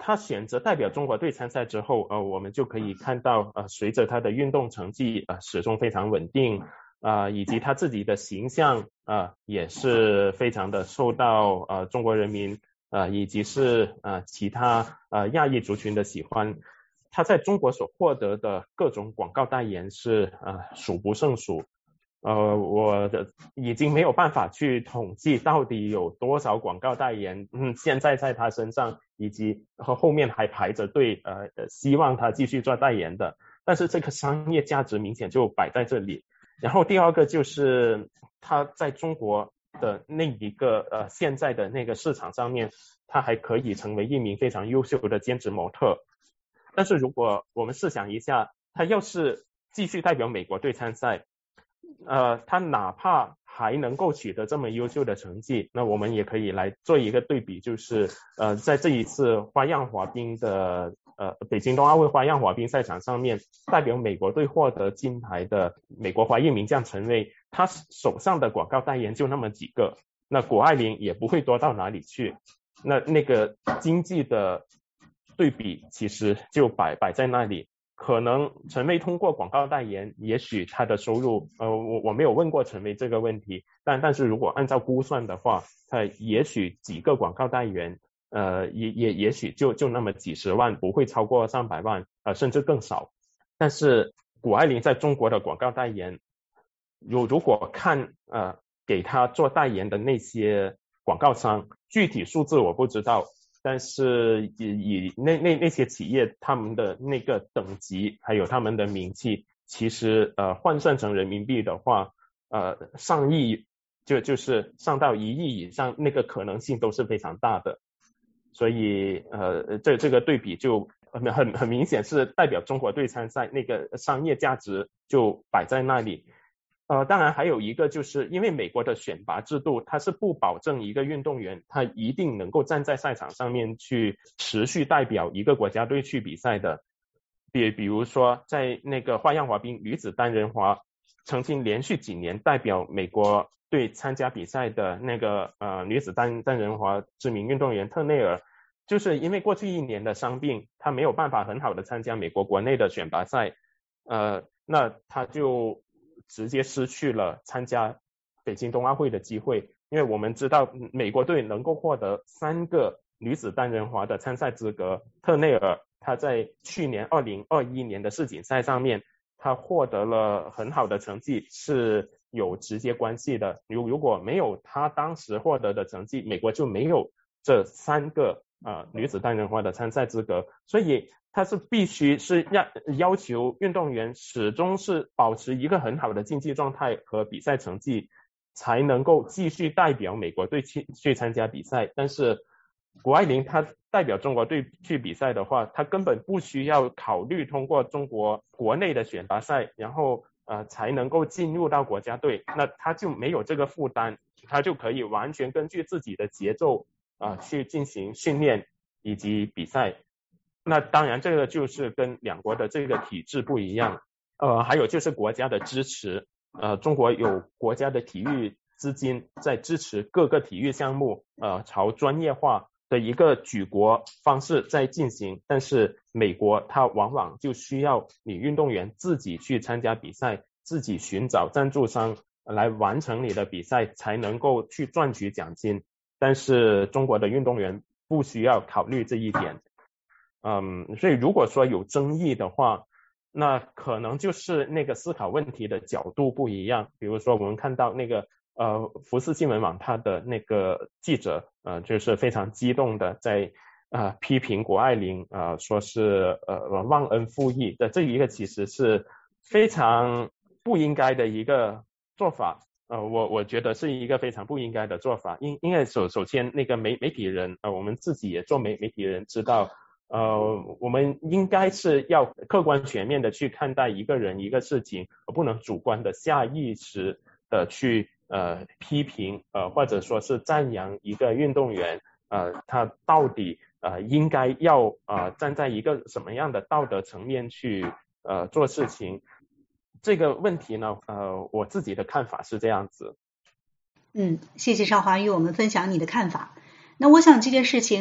E: 他选择代表中国队参赛之后，我们就可以看到，随着他的运动成绩始终非常稳定，以及他自己的形象也是非常的受到中国人民以及是其他亚裔族群的喜欢。他在中国所获得的各种广告代言是数不胜数。我已经没有办法去统计到底有多少广告代言现在在他身上，以及后面还排着队希望他继续做代言的，但是这个商业价值明显就摆在这里。然后第二个就是他在中国的那一个现在的那个市场上面，他还可以成为一名非常优秀的兼职模特。但是如果我们试想一下，他要是继续代表美国队参赛，他哪怕还能够取得这么优秀的成绩，那我们也可以来做一个对比，就是在这一次花样滑冰的北京冬奥会花样滑冰赛场上面，代表美国队获得金牌的美国华裔名将陈薇，他手上的广告代言就那么几个，那谷爱凌也不会多到哪里去，那个经济的对比其实就摆在那里。可能陈薇通过广告代言，也许他的收入我没有问过陈薇这个问题，但是如果按照估算的话，他也许几个广告代言也许就那么几十万，不会超过300万甚至更少。但是谷爱凌在中国的广告代言，如果看给他做代言的那些广告商，具体数字我不知道，但是以那些企业他们的那个等级还有他们的名气，其实换算成人民币的话上亿就是上到1亿以上，那个可能性都是非常大的。所以这个对比就很明显是代表中国队参赛，那个商业价值就摆在那里。当然还有一个就是因为美国的选拔制度，它是不保证一个运动员他一定能够站在赛场上面去持续代表一个国家队去比赛的。比如说在那个花样滑冰女子单人滑，曾经连续几年代表美国队参加比赛的那个女子单人滑知名运动员特内尔，就是因为过去1年的伤病，她没有办法很好的参加美国国内的选拔赛，那她就直接失去了参加北京冬奥会的机会。因为我们知道美国队能够获得3个女子单人滑的参赛资格，特内尔她在去年2021年的世锦赛上面，她获得了很好的成绩，是有直接关系的。如果没有她当时获得的成绩，美国就没有这3个女子单人滑的参赛资格。所以它是必须是要求运动员始终是保持一个很好的竞技状态和比赛成绩，才能够继续代表美国队去参加比赛。但是谷爱凌她代表中国队去比赛的话，她根本不需要考虑通过中国国内的选拔赛，然后才能够进入到国家队，那她就没有这个负担，她就可以完全根据自己的节奏去进行训练以及比赛。那当然这个就是跟两国的这个体制不一样。还有就是国家的支持，中国有国家的体育资金在支持各个体育项目朝专业化的一个举国方式在进行，但是美国它往往就需要你运动员自己去参加比赛，自己寻找赞助商来完成你的比赛，才能够去赚取奖金。但是中国的运动员不需要考虑这一点。所以如果说有争议的话，那可能就是那个思考问题的角度不一样。比如说我们看到那个福斯新闻网他的那个记者就是非常激动的在批评谷爱凌说是忘恩负义的，这一个其实是非常不应该的一个做法。我觉得是一个非常不应该的做法。因为首先那个媒体人我们自己也做媒体人知道，我们应该是要客观全面的去看待一个人一个事情，而不能主观的下意识的去批评或者说是赞扬一个运动员他到底应该要站在一个什么样的道德层面去做事情。这个问题呢我自己的看法是这样子。
D: 谢谢少华与我们分享你的看法。那我想这件事情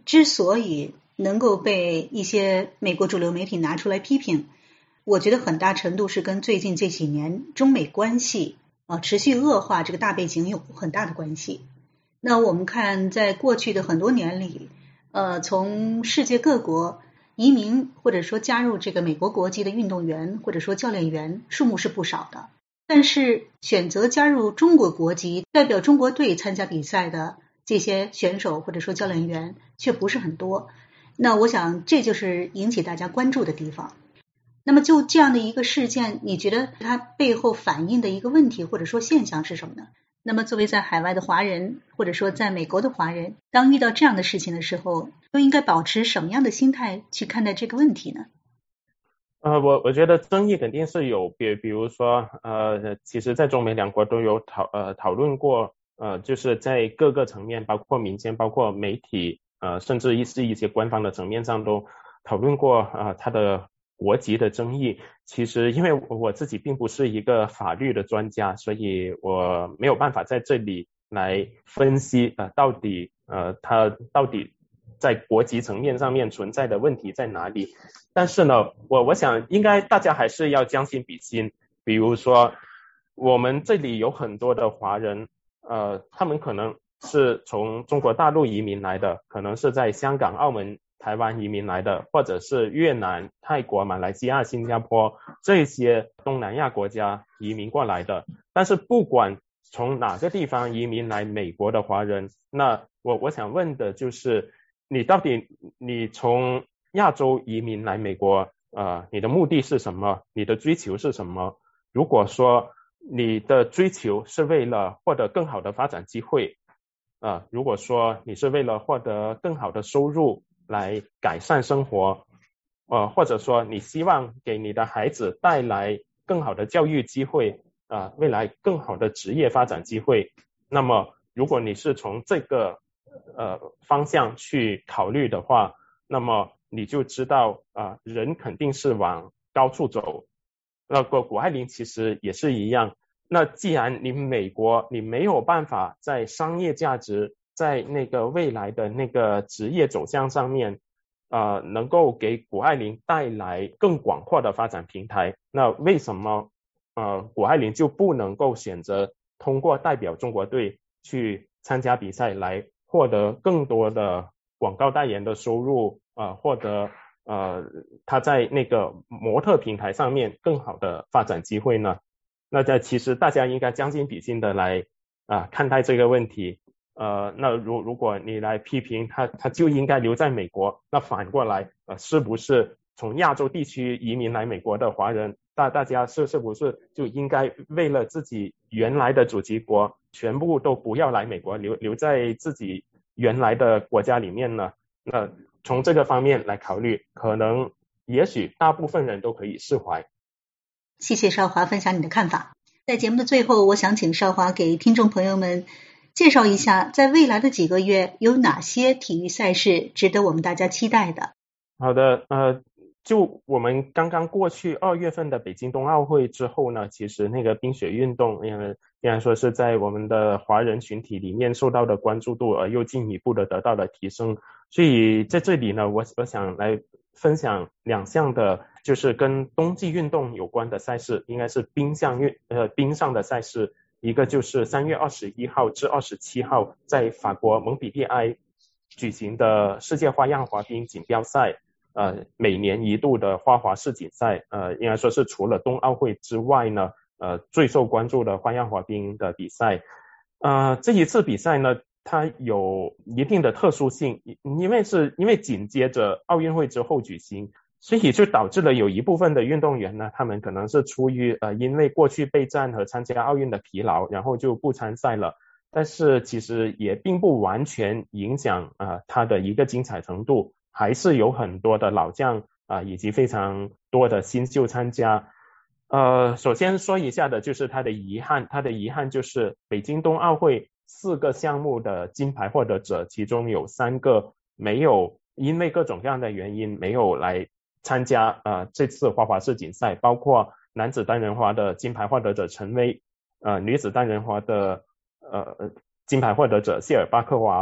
D: 之所以能够被一些美国主流媒体拿出来批评，我觉得很大程度是跟最近这几年中美关系持续恶化这个大背景有很大的关系。那我们看在过去的很多年里，从世界各国移民或者说加入这个美国国籍的运动员或者说教练员数目是不少的，但是选择加入中国国籍代表中国队参加比赛的这些选手或者说教练员却不是很多。那我想这就是引起大家关注的地方。那么就这样的一个事件，你觉得它背后反映的一个问题或者说现象是什么呢？那么作为在海外的华人或者说在美国的华人，当遇到这样的事情的时候，都应该保持什么样的心态去看待这个问题呢？
E: 我觉得争议肯定是有，比如说其实在中美两国都有讨论过，就是在各个层面，包括民间包括媒体甚至是一些官方的层面上都讨论过它的国籍的争议。其实因为我自己并不是一个法律的专家，所以我没有办法在这里来分析它到底在国籍层面上面存在的问题在哪里。但是呢，我想应该大家还是要将心比心。比如说我们这里有很多的华人，他们可能是从中国大陆移民来的，可能是在香港、澳门、台湾移民来的，或者是越南、泰国、马来西亚、新加坡这些东南亚国家移民过来的。但是不管从哪个地方移民来美国的华人，那我想问的就是你从亚洲移民来美国，你的目的是什么？你的追求是什么？如果说你的追求是为了获得更好的发展机会，如果说你是为了获得更好的收入来改善生活，或者说你希望给你的孩子带来更好的教育机会，未来更好的职业发展机会，那么如果你是从这个方向去考虑的话，那么你就知道人肯定是往高处走。那个谷爱凌其实也是一样。那既然你美国你没有办法在商业价值，在那个未来的那个职业走向上面能够给谷爱凌带来更广阔的发展平台，那为什么谷爱凌就不能够选择通过代表中国队去参加比赛来获得更多的广告代言的收入，获得他在那个模特平台上面更好的发展机会呢？那其实大家应该将心比心的来看待这个问题。那如果你来批评他就应该留在美国，那反过来是不是从亚洲地区移民来美国的华人，大家是不是就应该为了自己原来的祖籍国全部都不要来美国，留在自己原来的国家里面呢？那从这个方面来考虑，可能也许大部分人都可以释怀。
D: 谢谢少华分享你的看法。在节目的最后，我想请少华给听众朋友们介绍一下，在未来的几个月有哪些体育赛事值得我们大家期待的。
E: 好的，就我们刚刚过去2月份的北京冬奥会之后呢，其实那个冰雪运动应该说是在我们的华人群体里面受到的关注度又进一步的得到了提升。所以在这里呢，我想来分享2项的就是跟冬季运动有关的赛事，应该是冰上的赛事。一个就是3月21号至27号在法国蒙彼利埃举行的世界花样滑冰锦标赛，每年一度的花滑世锦赛，应该说是除了冬奥会之外呢，最受关注的花样滑冰的比赛。这一次比赛呢，它有一定的特殊性，因为紧接着奥运会之后举行，所以就导致了有一部分的运动员呢，他们可能是出于因为过去备战和参加奥运的疲劳，然后就不参赛了。但是其实也并不完全影响他的一个精彩程度，还是有很多的老将以及非常多的新秀参加。首先说一下的就是他的遗憾就是北京冬奥会4个项目的金牌获得者，其中有3个没有因为各种各样的原因没有来参加这次花滑世锦赛，包括男子单人滑的金牌获得者陈薇，女子单人滑的金牌获得者谢尔巴科娃，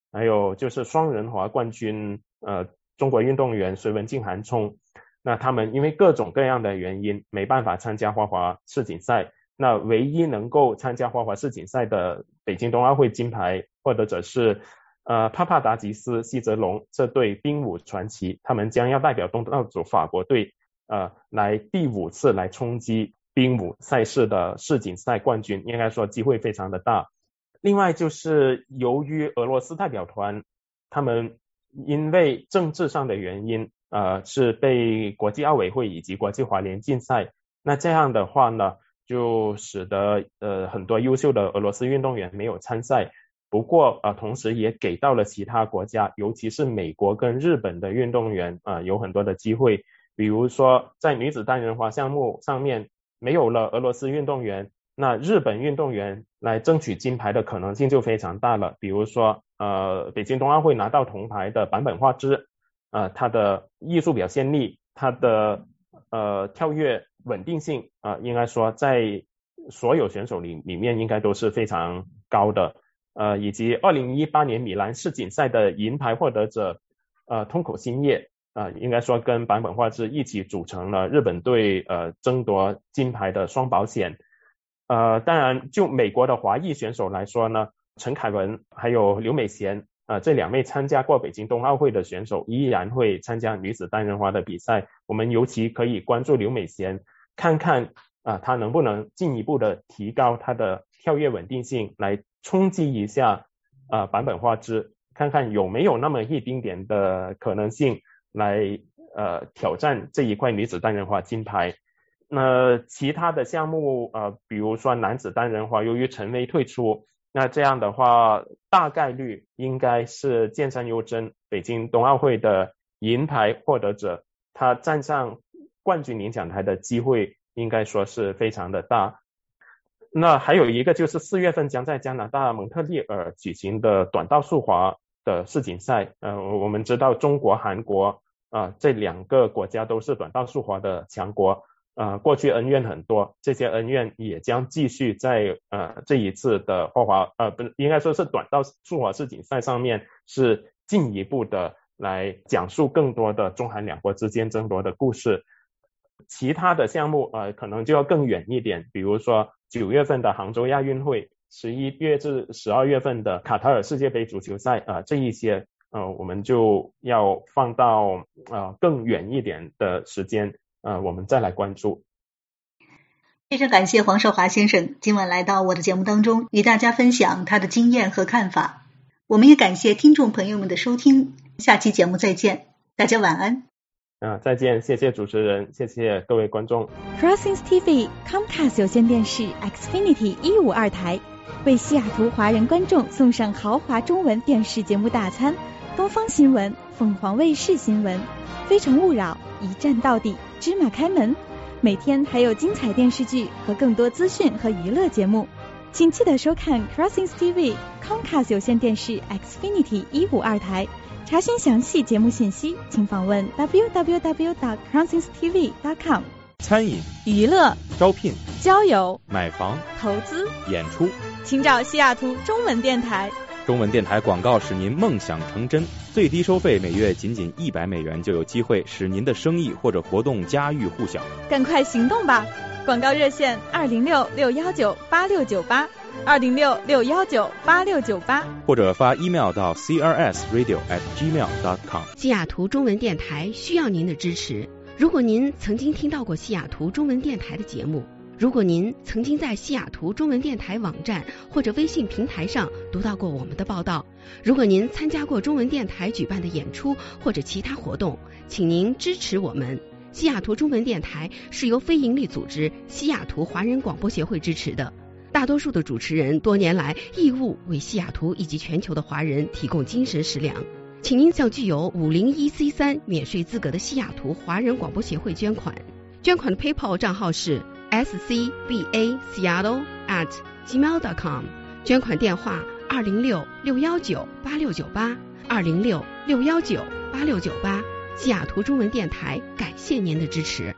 E: 还有就是双人滑冠军中国运动员隋文静、韩聪，那他们因为各种各样的原因没办法参加花滑世锦赛，那唯一能够参加花滑世锦赛的北京冬奥会金牌获得者是帕帕达吉斯、西泽龙这对冰舞传奇，他们将要代表东道主法国队来第5次来冲击冰舞赛事的世锦赛冠军，应该说机会非常的大。另外就是由于俄罗斯代表团他们因为政治上的原因是被国际奥委会以及国际滑联禁赛，那这样的话呢就使得很多优秀的俄罗斯运动员没有参赛，不过同时也给到了其他国家尤其是美国跟日本的运动员有很多的机会，比如说在女子单人滑项目上面没有了俄罗斯运动员，那日本运动员来争取金牌的可能性就非常大了，比如说北京冬奥会拿到铜牌的坂本花织他的艺术表现力，他的跳跃稳定性应该说在所有选手里面应该都是非常高的以及2018年米兰世锦赛的银牌获得者通口新叶应该说跟坂本花织一起组成了日本队争夺金牌的双保险。当然就美国的华裔选手来说呢，陈凯文还有刘美贤这2位参加过北京冬奥会的选手依然会参加女子单人滑的比赛，我们尤其可以关注刘美贤，看看她能不能进一步的提高她的跳跃稳定性，来冲击一下坂本花织，看看有没有那么一丁点的可能性来挑战这一块女子单人滑金牌。那其他的项目比如说男子单人滑，由于陈薇退出，那这样的话大概率应该是剑山优真北京冬奥会的银牌获得者，他站上冠军领奖台的机会应该说是非常的大。那还有一个就是4月份将在加拿大蒙特利尔举行的短道速滑的世锦赛我们知道中国、韩国这2个国家都是短道速滑的强国过去恩怨很多，这些恩怨也将继续在这一次的花滑不是应该说是短道速滑世锦赛上面是进一步的来讲述更多的中韩2国之间争夺的故事。其他的项目可能就要更远一点，比如说9月份的杭州亚运会，11月至12月份的卡塔尔世界杯足球赛这一些我们就要放到更远一点的时间我们再来关注。
D: 非常感谢黄少华先生今晚来到我的节目当中，与大家分享他的经验和看法。我们也感谢听众朋友们的收听，下期节目再见，大家晚安。
E: 再见，谢谢主持人，谢谢各位观众。
J: Crossings TV Comcast 有线电视 Xfinity 152台为西雅图华人观众送上豪华中文电视节目大餐，东方新闻、凤凰卫视新闻、非诚勿扰、一站到底、芝麻开门，每天还有精彩电视剧和更多资讯和娱乐节目，请记得收看 Crossings TV Comcast 有线电视 Xfinity 152台。查询详细节目信息，请访问 www.crossingstv.com。
B: 餐饮、
J: 娱乐、
B: 招聘、
J: 交友、
B: 买房、
J: 投资、
B: 演出，
J: 请找西雅图中文电台。
B: 中文电台广告使您梦想成真，最低收费每月仅100美元就有机会使您的生意或者活动家喻户晓。
J: 赶快行动吧！广告热线206-619-8698 206-619-8698，
B: 或者发 email 到 crsradio@gmail.com。
M: 西雅图中文电台需要您的支持。如果您曾经听到过西雅图中文电台的节目，如果您曾经在西雅图中文电台网站或者微信平台上读到过我们的报道，如果您参加过中文电台举办的演出或者其他活动，请您支持我们。西雅图中文电台是由非营利组织西雅图华人广播协会支持的，大多数的主持人多年来义务为西雅图以及全球的华人提供精神食粮，请您向具有501C3免税资格的西雅图华人广播协会捐款。捐款的 PayPal 账号是 scbaseattle@gmail.com， 捐款电话206-619-8698 206-619-8698。西雅图中文电台感谢您的支持。